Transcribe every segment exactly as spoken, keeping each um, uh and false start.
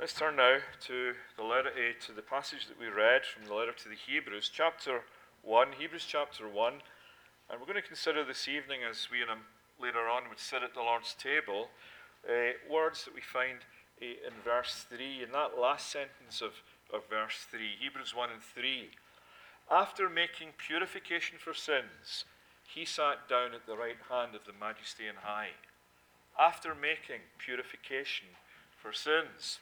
Let's turn now to the letter A, to the passage that we read from the letter to the Hebrews, chapter one, Hebrews chapter one. And we're going to consider this evening, as we um, later on would sit at the Lord's table, uh, words that we find uh, in verse three, in that last sentence of, of verse three, Hebrews one and three. After making purification for sins, he sat down at the right hand of the Majesty on high. After making purification for sins.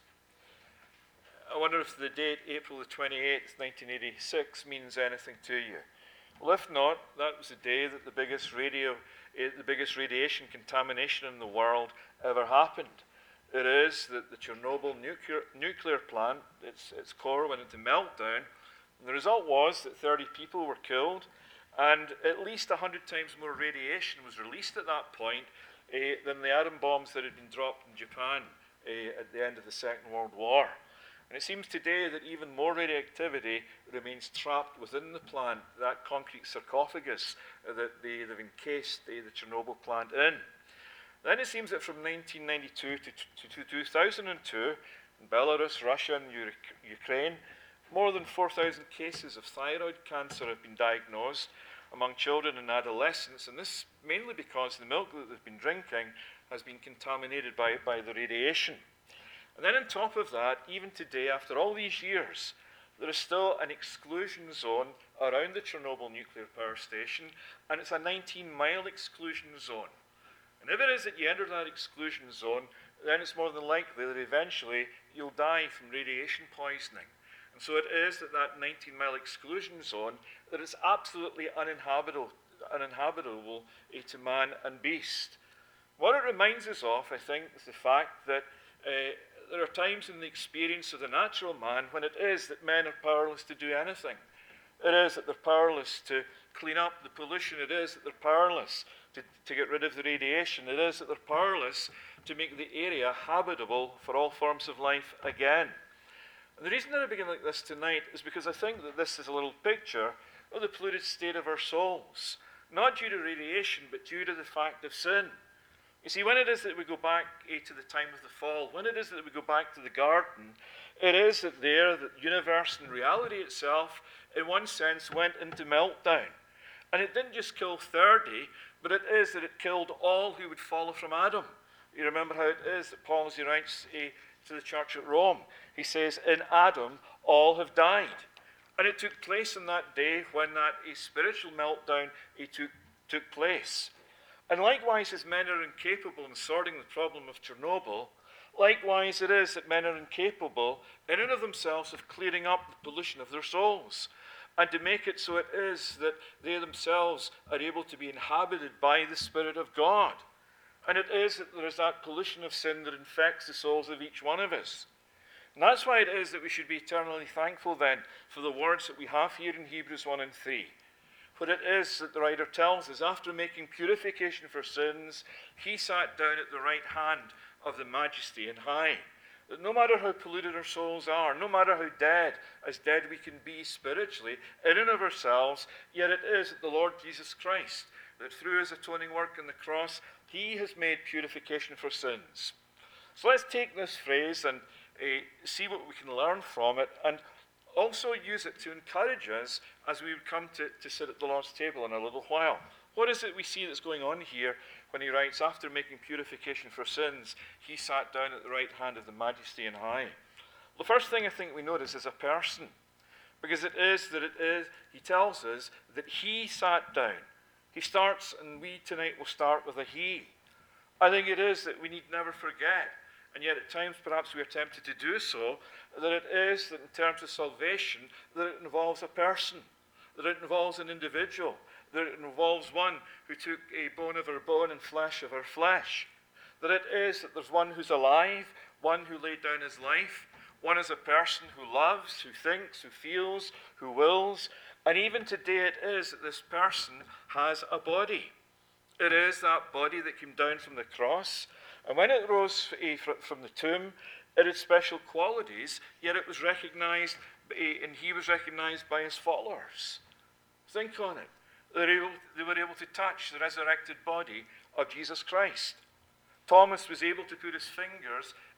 I wonder if the date April the twenty-eighth, nineteen eighty-six means anything to you. Well, if not, that was the day that the biggest radio, uh, the biggest radiation contamination in the world ever happened. It is that the Chernobyl nuclear, nuclear plant, its, its core went into meltdown, and the result was that thirty people were killed, and at least one hundred times more radiation was released at that point uh, than the atom bombs that had been dropped in Japan uh, at the end of the Second World War. And it seems today that even more radioactivity remains trapped within the plant, that concrete sarcophagus that they, they've encased the, the Chernobyl plant in. Then it seems that from nineteen ninety-two to, to, to two thousand two, in Belarus, Russia, and Ukraine, more than four thousand cases of thyroid cancer have been diagnosed among children and adolescents, and this mainly because the milk that they've been drinking has been contaminated by, by the radiation. And then on top of that, even today, after all these years, there is still an exclusion zone around the Chernobyl nuclear power station, and it's a nineteen-mile exclusion zone. And if it is that you enter that exclusion zone, then it's more than likely that eventually you'll die from radiation poisoning. And so it is that that nineteen-mile exclusion zone, that it's absolutely uninhabitable, uninhabitable to man and beast. What it reminds us of, I think, is the fact that uh, there are times in the experience of the natural man when it is that men are powerless to do anything. It is that they're powerless to clean up the pollution. It is that they're powerless to, to get rid of the radiation. It is that they're powerless to make the area habitable for all forms of life again. And the reason that I begin like this tonight is because I think that this is a little picture of the polluted state of our souls, not due to radiation, but due to the fact of sin. You see, when it is that we go back eh, to the time of the fall, when it is that we go back to the garden, it is that there, the universe and reality itself, in one sense, went into meltdown. And it didn't just kill thirty, but it is that it killed all who would follow from Adam. You remember how it is that Paul, as he writes eh, to the church at Rome, he says, in Adam all have died. And it took place on that day when that a spiritual meltdown eh, took, took place. And likewise, as men are incapable in sorting the problem of Chernobyl, likewise it is that men are incapable in and of themselves of clearing up the pollution of their souls, and to make it so it is that they themselves are able to be inhabited by the Spirit of God. And it is that there is that pollution of sin that infects the souls of each one of us. And that's why it is that we should be eternally thankful then for the words that we have here in Hebrews one and three. What it is that the writer tells us, after making purification for sins, he sat down at the right hand of the Majesty on high. That no matter how polluted our souls are, no matter how dead, as dead we can be spiritually, in and of ourselves, yet it is that the Lord Jesus Christ, that through his atoning work on the cross, he has made purification for sins. So let's take this phrase and uh, see what we can learn from it, and also use it to encourage us as we would come to, to sit at the Lord's table in a little while. What is it we see that's going on here when he writes, after making purification for sins, he sat down at the right hand of the Majesty on high? The first thing I think we notice is a person, because it is that it is, he tells us that he sat down. He starts, and we tonight will start with a he. I think it is that we need never forget, and yet at times perhaps we are tempted to do so, that it is that in terms of salvation, that it involves a person, that it involves an individual, that it involves one who took a bone of our bone and flesh of our flesh, that it is that there's one who's alive, one who laid down his life, one is a person who loves, who thinks, who feels, who wills, and even today it is that this person has a body. It is that body that came down from the cross, and when it rose from the tomb, it had special qualities, yet it was recognized, and he was recognized by his followers. Think on it. They were able, they were able to touch the resurrected body of Jesus Christ. Thomas was able to put his fingers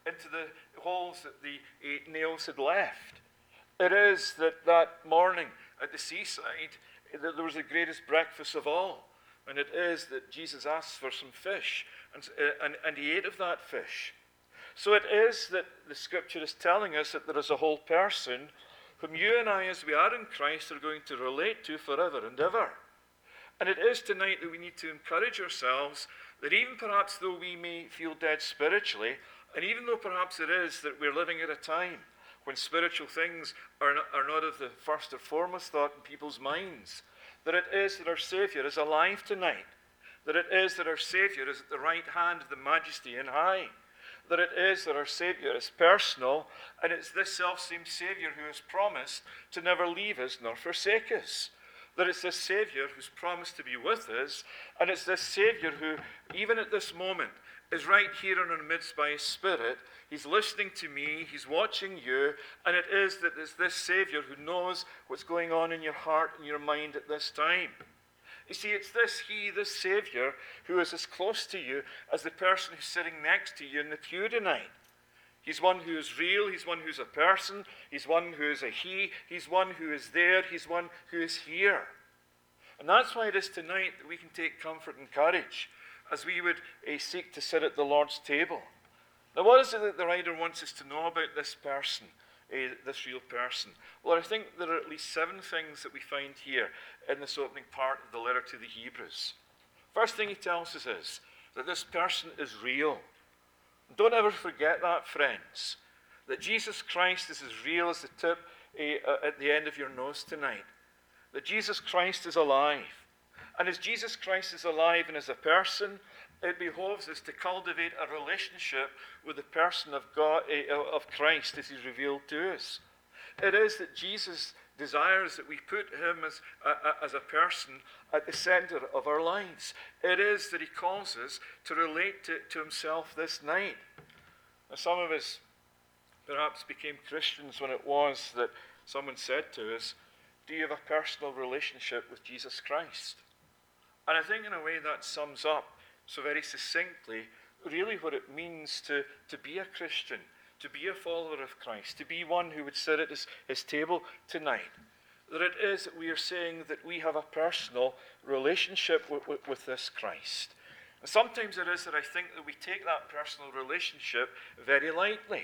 into the holes that the eight nails had left. It is that that morning at the seaside, that there was the greatest breakfast of all. And it is that Jesus asked for some fish, and, uh, and, and he ate of that fish. So it is that the scripture is telling us that there is a whole person whom you and I, as we are in Christ, are going to relate to forever and ever. And it is tonight that we need to encourage ourselves that even perhaps though we may feel dead spiritually, and even though perhaps it is that we're living at a time when spiritual things are not, are not of the first or foremost thought in people's minds, that it is that our Saviour is alive tonight, that it is that our Saviour is at the right hand of the Majesty and high, that it is that our Saviour is personal, and it's this self-same Saviour who has promised to never leave us nor forsake us. That it's this Saviour who's promised to be with us, and it's this Saviour who, even at this moment, is right here in our midst by His Spirit. He's listening to me, He's watching you, and it is that it's this Saviour who knows what's going on in your heart and your mind at this time. You see, it's this He, this Saviour, who is as close to you as the person who's sitting next to you in the pew tonight. He's one who is real, He's one who's a person, He's one who is a He, He's one who is there, He's one who is here. And that's why it is tonight that we can take comfort and courage as we would uh, seek to sit at the Lord's table. Now, what is it that the writer wants us to know about this person, uh, this real person? Well, I think there are at least seven things that we find here in this opening part of the letter to the Hebrews. First thing he tells us is that this person is real. Don't ever forget that, friends, that Jesus Christ is as real as the tip uh, at the end of your nose tonight. That Jesus Christ is alive. And as Jesus Christ is alive and as a person, it behoves us to cultivate a relationship with the person of God, uh, of Christ as He's revealed to us. It is that Jesus desires that we put Him as a, as a person at the center of our lives. It is that He calls us to relate to, to Himself this night. Now, some of us perhaps became Christians when it was that someone said to us, do you have a personal relationship with Jesus Christ? And I think in a way that sums up so very succinctly really what it means to, to be a Christian, to be a follower of Christ, to be one who would sit at his, his table tonight. That it is that we are saying that we have a personal relationship with, with, with this Christ. And sometimes it is that I think that we take that personal relationship very lightly.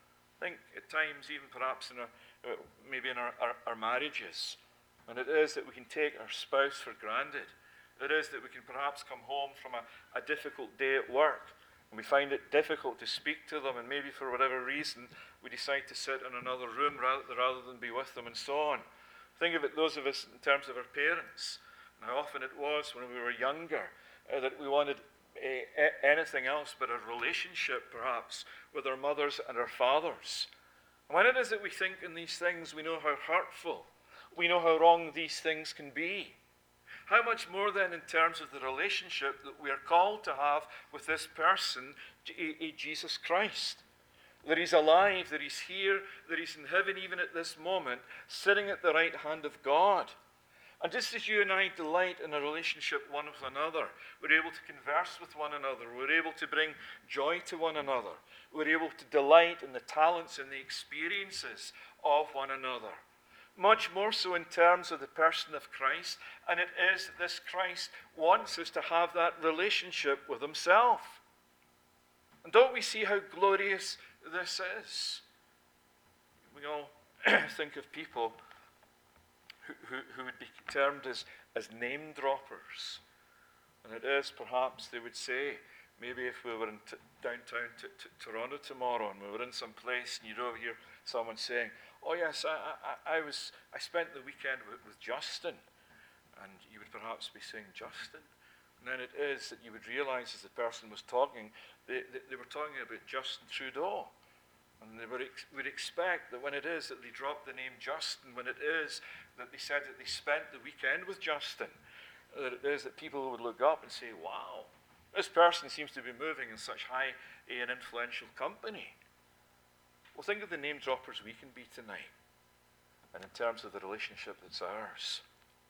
I think at times, even perhaps in our, uh, maybe in our, our, our marriages, and it is that we can take our spouse for granted. It is that we can perhaps come home from a, a difficult day at work, and we find it difficult to speak to them, and maybe for whatever reason, we decide to sit in another room rather, rather than be with them, and so on. Think of it, those of us, in terms of our parents, and how often it was when we were younger, uh, that we wanted uh, anything else but a relationship, perhaps, with our mothers and our fathers. And when it is that we think in these things, we know how hurtful, we know how wrong these things can be. How much more then in terms of the relationship that we are called to have with this person, Jesus Christ. That He's alive, that He's here, that He's in heaven even at this moment, sitting at the right hand of God. And just as you and I delight in a relationship one with another, we're able to converse with one another, we're able to bring joy to one another, we're able to delight in the talents and the experiences of one another. Much more so in terms of the person of Christ, and it is that this Christ wants us to have that relationship with Himself. And don't we see how glorious this is? We all think of people who, who, who would be termed as, as name droppers. And it is perhaps, they would say, maybe if we were in t- downtown t- t- Toronto tomorrow and we were in some place and you'd overhear someone saying, oh yes, I, I, I was I spent the weekend with, with Justin. And you would perhaps be saying, Justin? And then it is that you would realize as the person was talking, they, they, they were talking about Justin Trudeau. And they would, ex- would expect that when it is that they dropped the name Justin, when it is that they said that they spent the weekend with Justin, that it is that people would look up and say, wow, this person seems to be moving in such high and influential company. Well, think of the name droppers we can be tonight, and in terms of the relationship that's ours.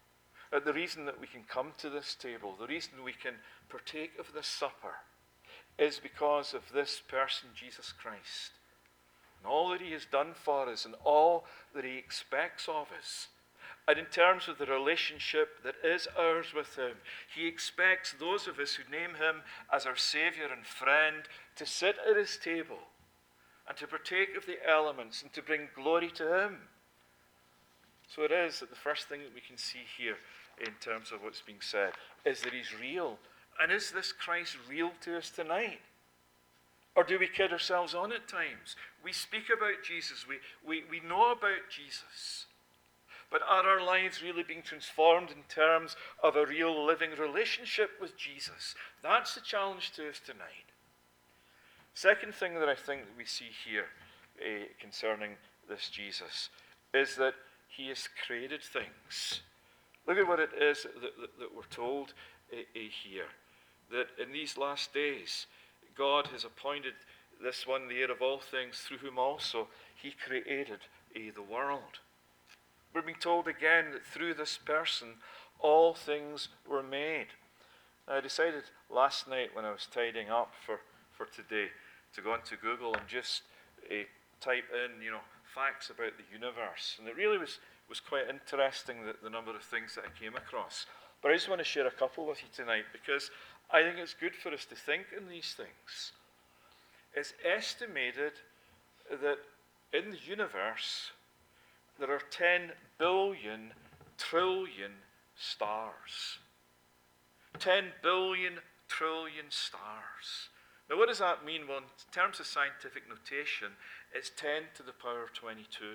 Uh, the reason that we can come to this table, the reason we can partake of this supper, is because of this person, Jesus Christ. And all that he has done for us and all that he expects of us. And in terms of the relationship that is ours with him, he expects those of us who name him as our Savior and friend to sit at his table and to partake of the elements and to bring glory to him. So it is that the first thing that we can see here in terms of what's being said is that he's real. And is this Christ real to us tonight? Or do we kid ourselves on at times? We speak about Jesus. We, we, we know about Jesus. But are our lives really being transformed in terms of a real living relationship with Jesus? That's the challenge to us tonight. Second thing that I think that we see here uh, concerning this Jesus is that he has created things. Look at what it is that, that, that we're told uh, uh, here. That in these last days, God has appointed this one, the heir of all things, through whom also he created uh, the world. We're being told again that through this person, all things were made. Now, I decided last night when I was tidying up for, for today to go onto Google and just uh, type in, you know, facts about the universe. And it really was, was quite interesting, the, the number of things that I came across. But I just want to share a couple with you tonight because I think it's good for us to think in these things. It's estimated that in the universe, there are ten billion trillion stars. ten billion trillion stars. Now, what does that mean? Well, in terms of scientific notation, it's ten to the power of twenty-two.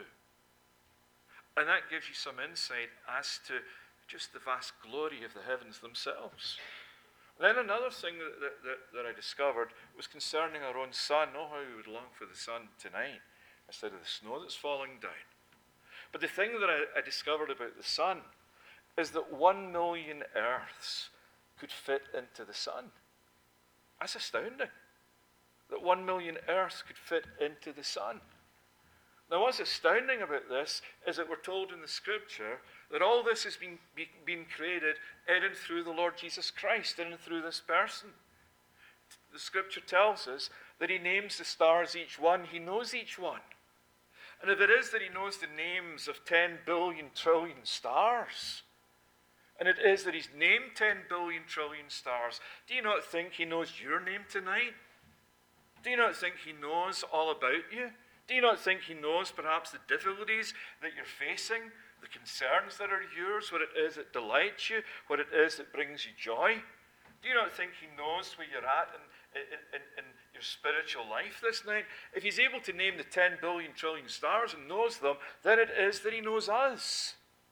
And that gives you some insight as to just the vast glory of the heavens themselves. Then another thing that, that, that I discovered was concerning our own sun. Oh, how we would long for the sun tonight instead of the snow that's falling down. But the thing that I, I discovered about the sun is that one million Earths could fit into the sun. That's astounding. That one million Earths could fit into the sun. Now, what's astounding about this is that we're told in the Scripture that all this has been, be, been created in and through the Lord Jesus Christ, in and through this person. The Scripture tells us that he names the stars each one. He knows each one. And if it is that he knows the names of ten billion trillion stars, and it is that he's named ten billion trillion stars, do you not think he knows your name tonight? Do you not think he knows all about you? Do you not think he knows perhaps the difficulties that you're facing, the concerns that are yours, what it is that delights you, what it is that brings you joy? Do you not think he knows where you're at in, in, in, in your spiritual life this night? If he's able to name the ten billion trillion stars and knows them, then it is that he knows us.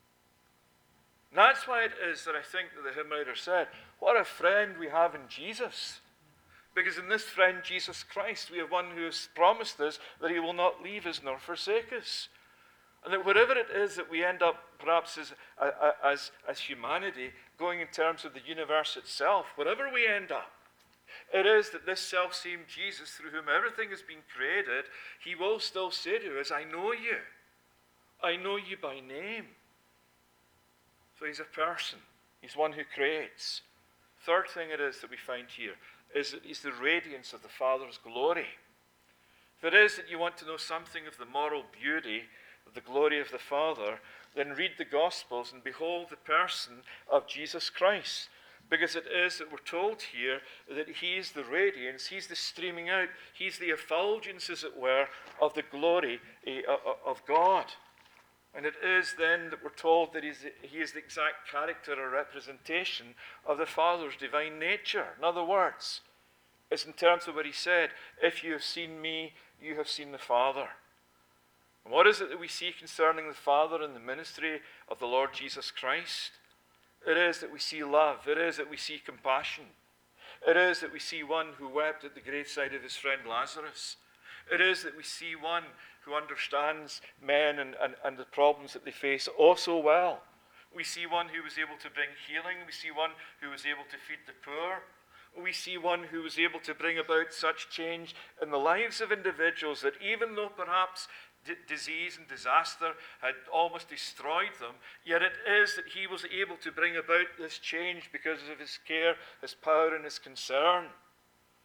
And that's why it is that I think that the hymn writer said, what a friend we have in Jesus. Because in this friend, Jesus Christ, we have one who has promised us that he will not leave us nor forsake us. And that whatever it is that we end up, perhaps as, as, as humanity, going in terms of the universe itself, whatever we end up, it is that this self-same Jesus, through whom everything has been created, he will still say to us, I know you. I know you by name. So he's a person. He's one who creates. Third thing it is that we find here is that he's the radiance of the Father's glory. If it is that you want to know something of the moral beauty of the glory of the Father, then read the Gospels and behold the person of Jesus Christ. Because it is that we're told here that he's the radiance, he's the streaming out, he's the effulgence, as it were, of the glory of God. And it is then that we're told that he's, he is the exact character or representation of the Father's divine nature. In other words, it's in terms of what he said, if you have seen me, you have seen the Father. And what is it that we see concerning the Father in the ministry of the Lord Jesus Christ? It is that we see love. It is that we see compassion. It is that we see one who wept at the graveside of his friend Lazarus. It is that we see one who understands men and, and, and the problems that they face oh so well. We see one who was able to bring healing. We see one who was able to feed the poor. We see one who was able to bring about such change in the lives of individuals that even though perhaps d- disease and disaster had almost destroyed them, yet it is that he was able to bring about this change because of his care, his power, and his concern. And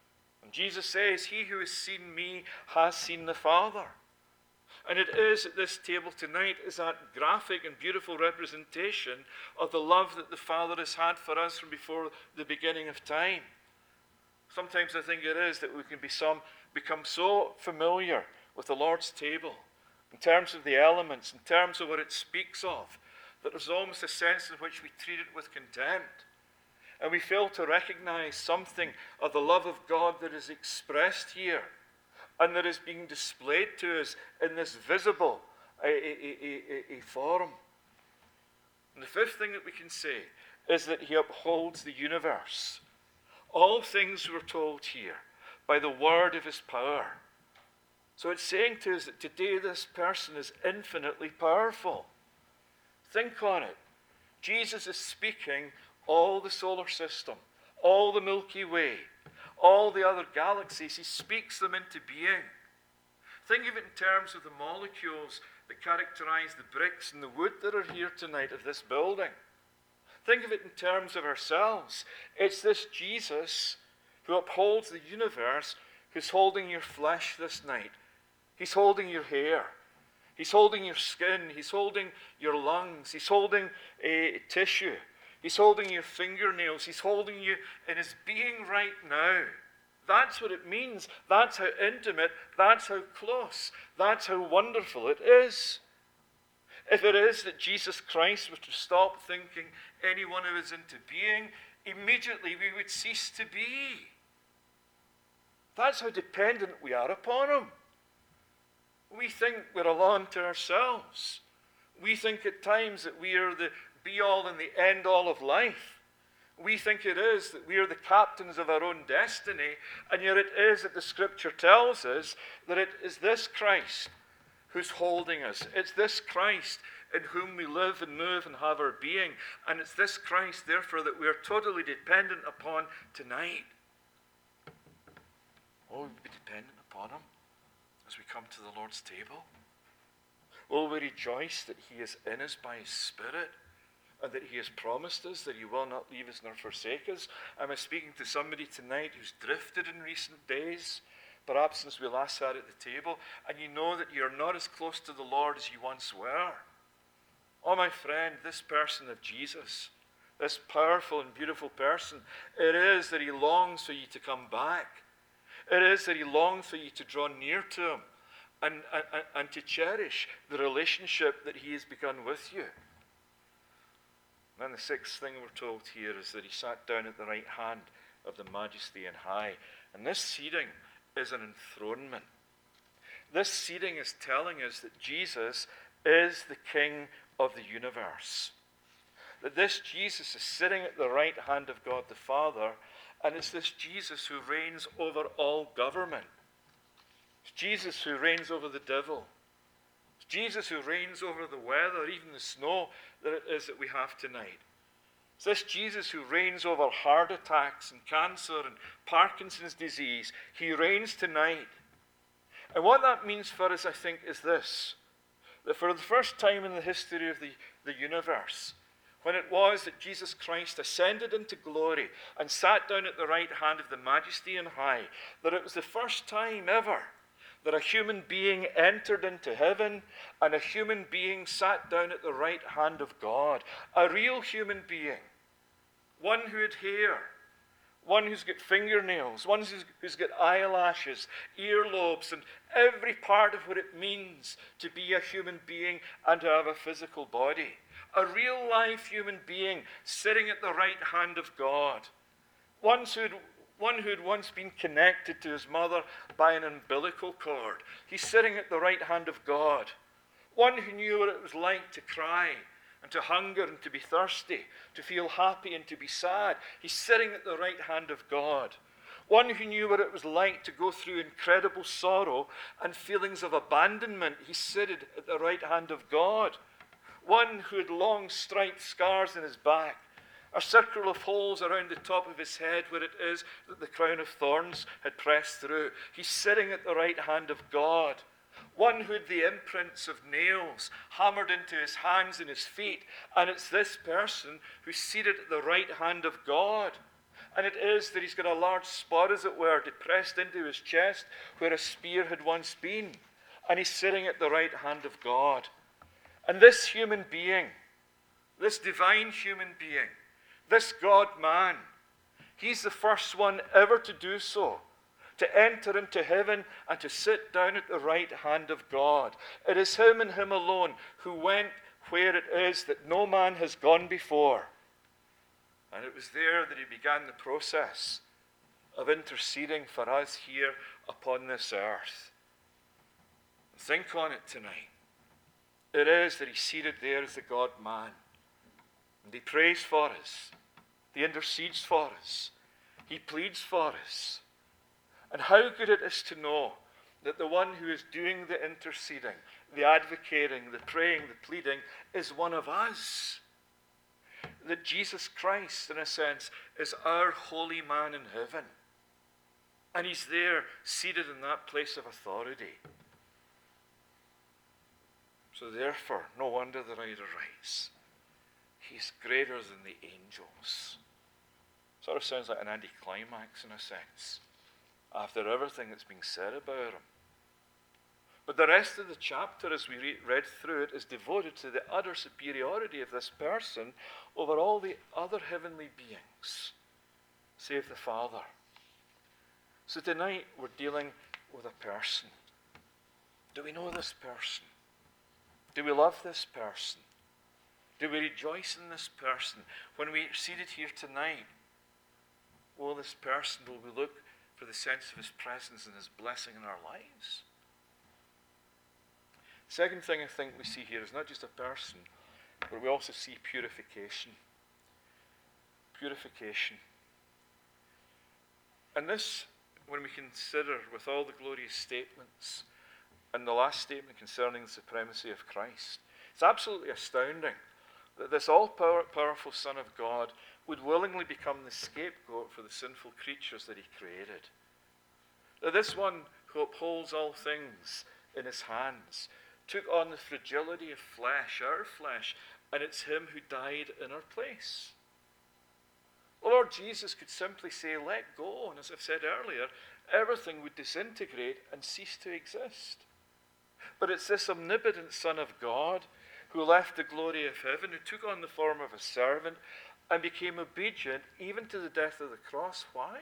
Jesus says, he who has seen me has seen the Father. And it is at this table tonight is that graphic and beautiful representation of the love that the Father has had for us from before the beginning of time. Sometimes I think it is that we can be some, become so familiar with the Lord's table, in terms of the elements, in terms of what it speaks of, that there's almost a sense in which we treat it with contempt. And we fail to recognize something of the love of God that is expressed here and that is being displayed to us in this visible a, a, a, a form. And the fifth thing that we can say is that he upholds the universe. All things we're told here by the word of his power. So it's saying to us that today this person is infinitely powerful. Think on it. Jesus is speaking all the solar system, all the Milky Way, all the other galaxies. He speaks them into being. Think of it in terms of the molecules that characterize the bricks and the wood that are here tonight of this building. Think of it in terms of ourselves. It's this Jesus who upholds the universe who's holding your flesh this night. He's holding your hair. He's holding your skin. He's holding your lungs. He's holding a tissue. He's holding your fingernails. He's holding you in his being right now. That's what it means. That's how intimate. That's how close. That's how wonderful it is. If it is that Jesus Christ was to stop thinking any one of us into being, immediately we would cease to be. That's how dependent we are upon him. We think we're alone to ourselves. We think at times that we are the be-all and the end-all of life. We think it is that we are the captains of our own destiny, and yet it is that the Scripture tells us that it is this Christ who's holding us. It's this Christ in whom we live and move and have our being, and it's this Christ, therefore, that we are totally dependent upon tonight. Will we be dependent upon him as we come to the Lord's table? Will we rejoice that he is in us by his Spirit and that he has promised us that he will not leave us nor forsake us? Am I speaking to somebody tonight who's drifted in recent days, perhaps since we last sat at the table, and you know that you're not as close to the Lord as you once were? Oh, my friend, this person of Jesus, this powerful and beautiful person, it is that he longs for you to come back. It is that he longs for you to draw near to him and, and, and to cherish the relationship that he has begun with you. And then the sixth thing we're told here is that he sat down at the right hand of the Majesty on high. And this seating is an enthronement. This seating is telling us that Jesus is the King of the universe. That this Jesus is sitting at the right hand of God the Father, and it's this Jesus who reigns over all government. It's Jesus who reigns over the devil. It's Jesus who reigns over the weather, even the snow that it is that we have tonight. It's this Jesus who reigns over heart attacks and cancer and Parkinson's disease. He reigns tonight. And what that means for us, I think, is this. That for the first time in the history of the, the universe, when it was that Jesus Christ ascended into glory and sat down at the right hand of the Majesty on high, that it was the first time ever that a human being entered into heaven and a human being sat down at the right hand of God. A real human being. One who had hair. One who's got fingernails. One who's, who's got eyelashes, earlobes, and every part of what it means to be a human being and to have a physical body. A real life human being sitting at the right hand of God. One who'd, one who'd once been connected to his mother by an umbilical cord. He's sitting at the right hand of God. One who knew what it was like to cry and to hunger and to be thirsty, to feel happy and to be sad. He's sitting at the right hand of God. One who knew what it was like to go through incredible sorrow and feelings of abandonment. He seated at the right hand of God. One who had long striped scars in his back, a circle of holes around the top of his head where it is that the crown of thorns had pressed through. He's sitting at the right hand of God. One who had the imprints of nails hammered into his hands and his feet. And it's this person who's seated at the right hand of God. And it is that he's got a large spot, as it were, depressed into his chest where a spear had once been. And he's sitting at the right hand of God. And this human being, this divine human being, this God-man, he's the first one ever to do so, to enter into heaven and to sit down at the right hand of God. It is him and him alone who went where it is that no man has gone before. And it was there that he began the process of interceding for us here upon this earth. Think on it tonight. It is that he's seated there as the God-man. And he prays for us. He intercedes for us. He pleads for us. And how good it is to know that the one who is doing the interceding, the advocating, the praying, the pleading, is one of us. That Jesus Christ, in a sense, is our holy man in heaven. And he's there, seated in that place of authority. So therefore, no wonder the writer writes, he's greater than the angels. Sort of sounds like an anticlimax in a sense, after everything that's been said about him. But the rest of the chapter, as we re- read through it, is devoted to the utter superiority of this person over all the other heavenly beings, save the Father. So tonight we're dealing with a person. Do we know this person? Do we love this person? Do we rejoice in this person? When we are seated here tonight, will this person, will we look for the sense of his presence and his blessing in our lives? Second thing I think we see here is not just a person, but we also see purification. Purification. And this, when we consider with all the glorious statements, and the last statement concerning the supremacy of Christ, it's absolutely astounding that this all-powerful Son of God would willingly become the scapegoat for the sinful creatures that he created. That this one who upholds all things in his hands took on the fragility of flesh, our flesh, and it's him who died in our place. The Lord Jesus could simply say, let go, and as I've said earlier, everything would disintegrate and cease to exist. But it's this omnipotent Son of God who left the glory of heaven, who took on the form of a servant and became obedient even to the death of the cross. Why?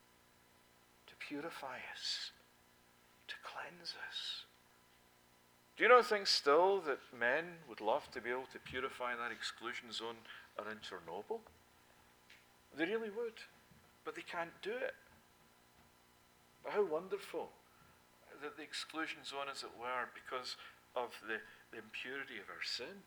To purify us, to cleanse us. Do you not think still that men would love to be able to purify that exclusion zone around Chernobyl? They really would, but they can't do it. But how wonderful that the exclusion zone, as it were, because of the, the impurity of our sin,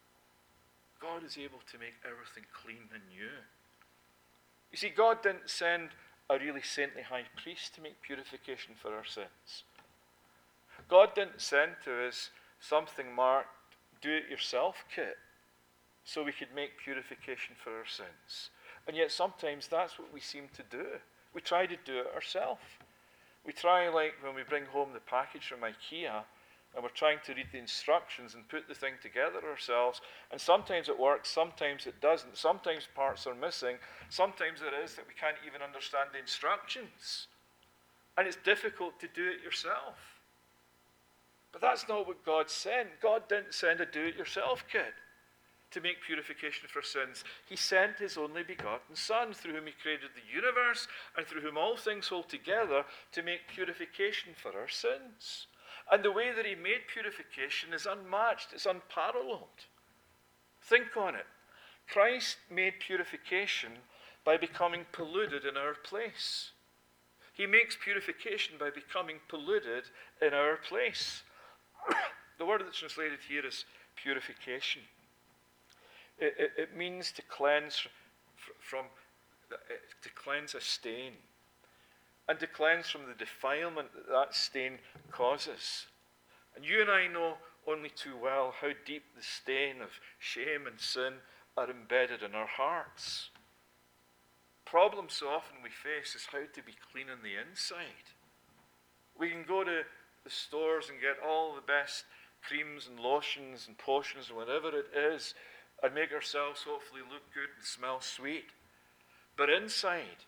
God is able to make everything clean and new. You see, God didn't send a really saintly high priest to make purification for our sins. God didn't send to us something marked do-it-yourself kit so we could make purification for our sins. And yet sometimes that's what we seem to do. We try to do it ourselves. We try, like when we bring home the package from IKEA, and we're trying to read the instructions and put the thing together ourselves, and sometimes it works, sometimes it doesn't. Sometimes parts are missing. Sometimes it is that we can't even understand the instructions. And it's difficult to do it yourself. But that's not what God sent. God didn't send a do-it-yourself kit to make purification for sins. He sent his only begotten Son, through whom he created the universe and through whom all things hold together, to make purification for our sins. And the way that he made purification is unmatched, it's unparalleled. Think on it. Christ made purification by becoming polluted in our place. He makes purification by becoming polluted in our place. The word that's translated here is purification. It, it, it means to cleanse from, to cleanse a stain, and to cleanse from the defilement that that stain causes. And you and I know only too well how deep the stain of shame and sin are embedded in our hearts. Problem so often we face is how to be clean on the inside. We can go to the stores and get all the best creams and lotions and potions and whatever it is, and make ourselves hopefully look good and smell sweet. But inside,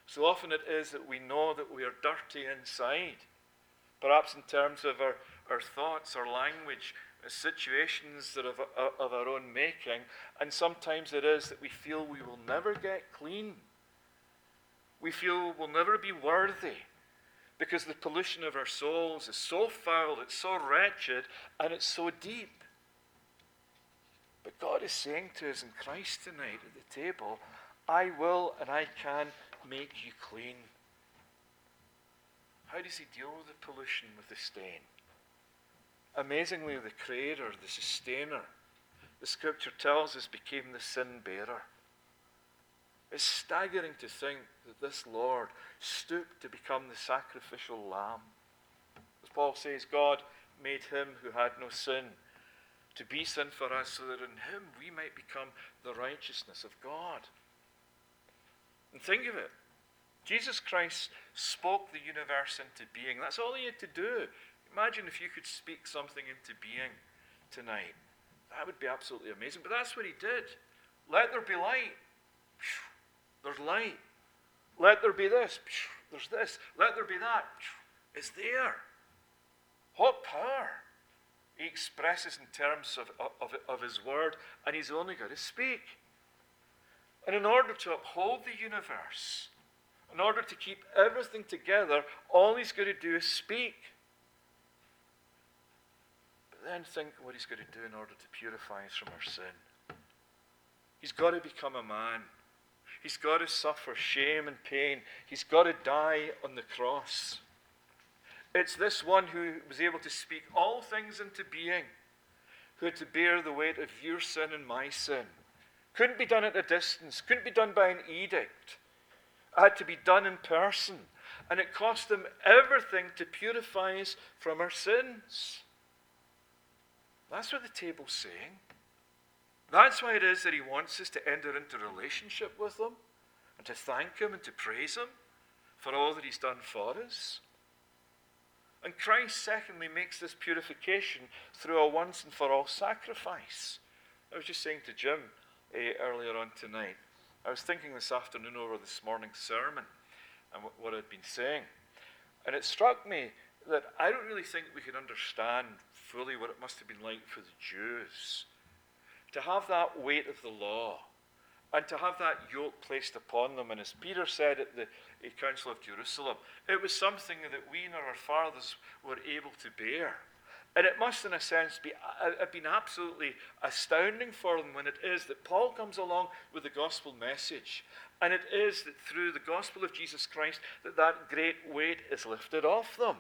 So often it is that we know that we are dirty inside, perhaps in terms of our, our thoughts, our language, situations that are of, of our own making, and sometimes it is that we feel we will never get clean. We feel we'll never be worthy because the pollution of our souls is so foul, it's so wretched, and it's so deep. But God is saying to us in Christ tonight at the table, I will and I can make you clean. How does he deal with the pollution, with the stain? Amazingly, the Creator, the Sustainer, the Scripture tells us, became the sin bearer. It's staggering to think that this Lord stooped to become the sacrificial lamb. As Paul says, God made him who had no sin to be sin for us, so that in him we might become the righteousness of God. And think of it. Jesus Christ spoke the universe into being. That's all he had to do. Imagine if you could speak something into being tonight. That would be absolutely amazing. But that's what he did. Let there be light. There's light. Let there be this. There's this. Let there be that. It's there. What power he expresses in terms of, of, of his word, and he's only got to speak. And in order to uphold the universe, in order to keep everything together, all he's got to do is speak. But then think what he's got to do in order to purify us from our sin. He's got to become a man. He's got to suffer shame and pain. He's got to die on the cross. It's this one who was able to speak all things into being, who had to bear the weight of your sin and my sin. Couldn't be done at a distance. Couldn't be done by an edict. It had to be done in person. And it cost him everything to purify us from our sins. That's what the table's saying. That's why it is that he wants us to enter into relationship with him and to thank him and to praise him for all that he's done for us. And Christ, secondly, makes this purification through a once and for all sacrifice. I was just saying to Jim uh, earlier on tonight, I was thinking this afternoon over this morning's sermon and what, what I'd been saying. And it struck me that I don't really think we can understand fully what it must have been like for the Jews to have that weight of the law and to have that yoke placed upon them. And as Peter said at the Council of Jerusalem, it was something that we and our fathers were able to bear. And it must, in a sense, be have been absolutely astounding for them when it is that Paul comes along with the gospel message. And it is that through the gospel of Jesus Christ that that great weight is lifted off them.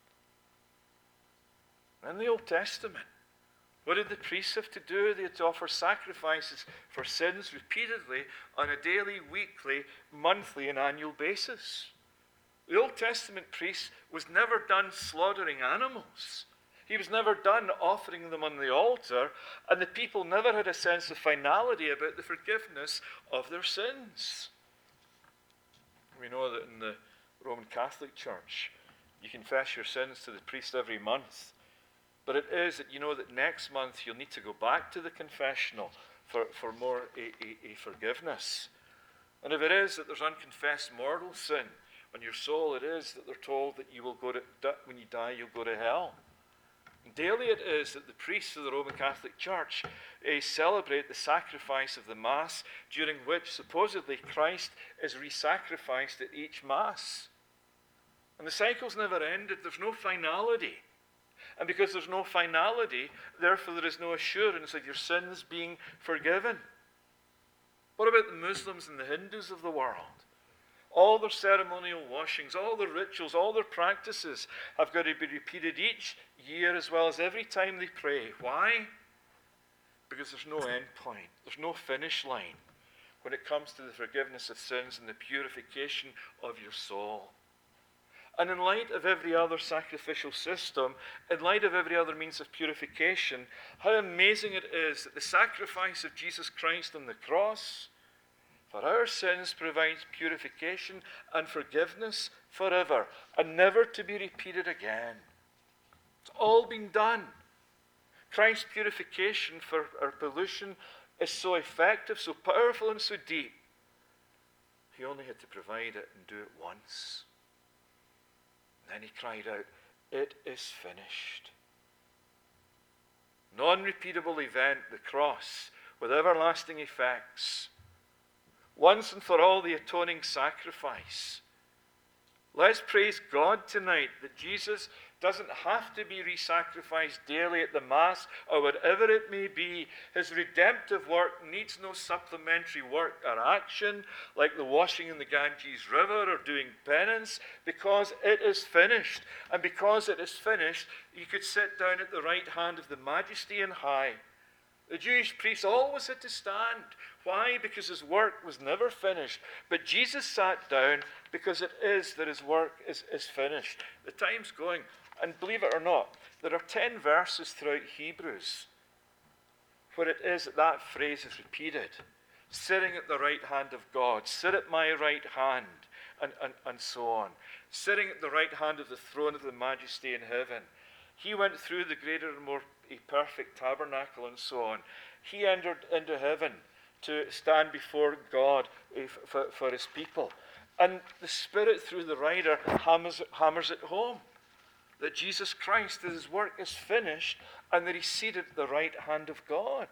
In the Old Testament, what did the priests have to do? They had to offer sacrifices for sins repeatedly on a daily, weekly, monthly, and annual basis. The Old Testament priest was never done slaughtering animals. He was never done offering them on the altar, and the people never had a sense of finality about the forgiveness of their sins. We know that in the Roman Catholic Church, you confess your sins to the priest every month. But it is that you know that next month you'll need to go back to the confessional for, for more a, a, a forgiveness. And if it is that there's unconfessed mortal sin on your soul, it is that they're told that you will go to, when you die, you'll go to hell. And daily it is that the priests of the Roman Catholic Church uh, celebrate the sacrifice of the Mass, during which supposedly Christ is re-sacrificed at each Mass. And the cycle's never ended. There's no finality. And because there's no finality, therefore there is no assurance of your sins being forgiven. What about the Muslims and the Hindus of the world? All their ceremonial washings, all their rituals, all their practices have got to be repeated each year as well as every time they pray. Why? Because there's no end point. There's no finish line when it comes to the forgiveness of sins and the purification of your soul. And in light of every other sacrificial system, in light of every other means of purification, how amazing it is that the sacrifice of Jesus Christ on the cross for our sins provides purification and forgiveness forever and never to be repeated again. It's all been done. Christ's purification for our pollution is so effective, so powerful, and so deep He only had to provide it and do it once. And then he cried out, "It is finished." Non-repeatable event, the cross, with everlasting effects. Once and for all, the atoning sacrifice. Let's praise God tonight that Jesus doesn't have to be re-sacrificed daily at the Mass or whatever it may be. His redemptive work needs no supplementary work or action like the washing in the Ganges River or doing penance, because it is finished. And because it is finished, you could sit down at the right hand of the Majesty on high. The Jewish priests always had to stand. Why? Because his work was never finished. But Jesus sat down because it is that his work is, is finished. The time's going. And believe it or not, there are ten verses throughout Hebrews where it is that that phrase is repeated. Sitting at the right hand of God. Sit at my right hand. And, and, and so on. Sitting at the right hand of the throne of the Majesty in heaven. He went through the greater and more perfect tabernacle and so on. He entered into heaven to stand before God for, for his people. And the Spirit, through the writer, hammers, hammers it home that Jesus Christ, that his work is finished, and that he's seated at the right hand of God.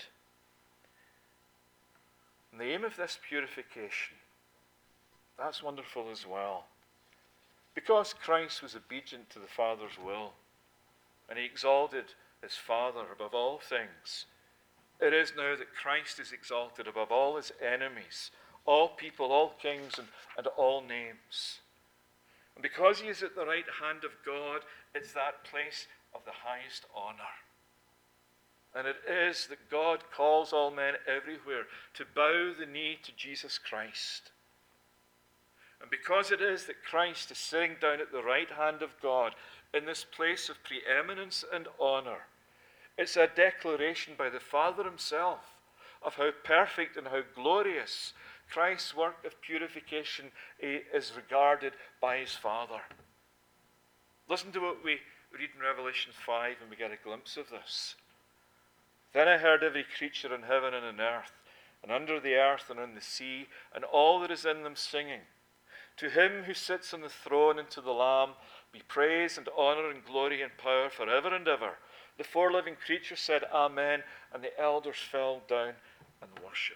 And the aim of this purification, that's wonderful as well. Because Christ was obedient to the Father's will, and he exalted his Father above all things, it is now that Christ is exalted above all his enemies, all people, all kings, and, and all names. And because he is at the right hand of God, it's that place of the highest honor. And it is that God calls all men everywhere to bow the knee to Jesus Christ. And because it is that Christ is sitting down at the right hand of God in this place of preeminence and honor, it's a declaration by the Father himself of how perfect and how glorious Christ's work of purification is regarded by his Father. Listen to what we read in Revelation five, and we get a glimpse of this. Then I heard every creature in heaven and on earth, and under the earth and in the sea, and all that is in them singing, to him who sits on the throne and to the Lamb be praise and honor and glory and power forever and ever. The four living creatures said, Amen, and the elders fell down and worshipped.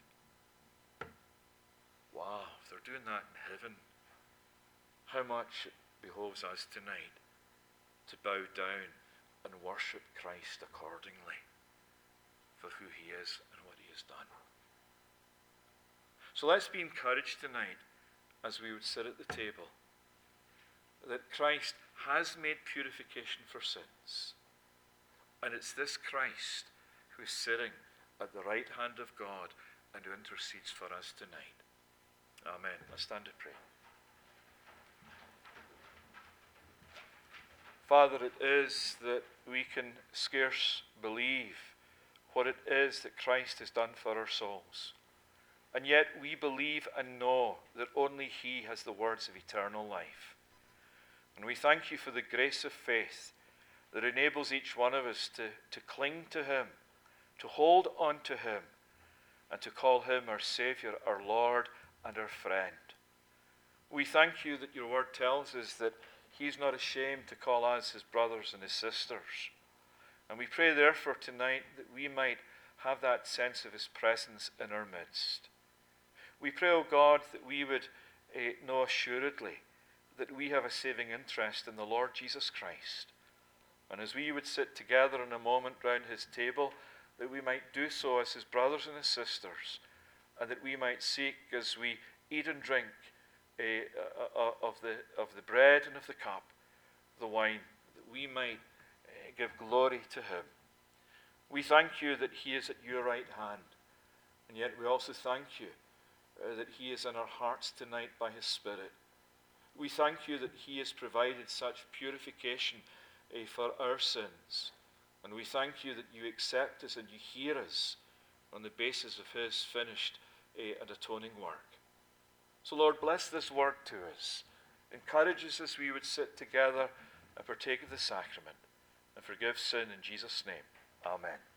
Wow, if they're doing that in heaven, how much it behoves us tonight to bow down and worship Christ accordingly for who he is and what he has done. So let's be encouraged tonight as we would sit at the table that Christ has made purification for sins. And it's this Christ who is sitting at the right hand of God and who intercedes for us tonight. Amen. Let's stand to pray. Father, it is that we can scarce believe what it is that Christ has done for our souls. And yet we believe and know that only he has the words of eternal life. And we thank you for the grace of faith that enables each one of us to, to cling to him, to hold on to him, and to call him our Savior, our Lord, and our friend. We thank you that your word tells us that he's not ashamed to call us his brothers and his sisters. And we pray therefore tonight that we might have that sense of his presence in our midst. We pray, O God, that we would uh, know assuredly that we have a saving interest in the Lord Jesus Christ. And as we would sit together in a moment round his table, that we might do so as his brothers and his sisters, and that we might seek as we eat and drink uh, uh, of, the, of the bread and of the cup, the wine, that we might uh, give glory to him. We thank you that he is at your right hand, and yet we also thank you uh, that he is in our hearts tonight by his Spirit. We thank you that he has provided such purification uh, for our sins. And we thank you that you accept us and you hear us on the basis of his finished uh, and atoning work. So Lord, bless this work to us. Encourage us as we would sit together and partake of the sacrament. And forgive sin in Jesus' name. Amen.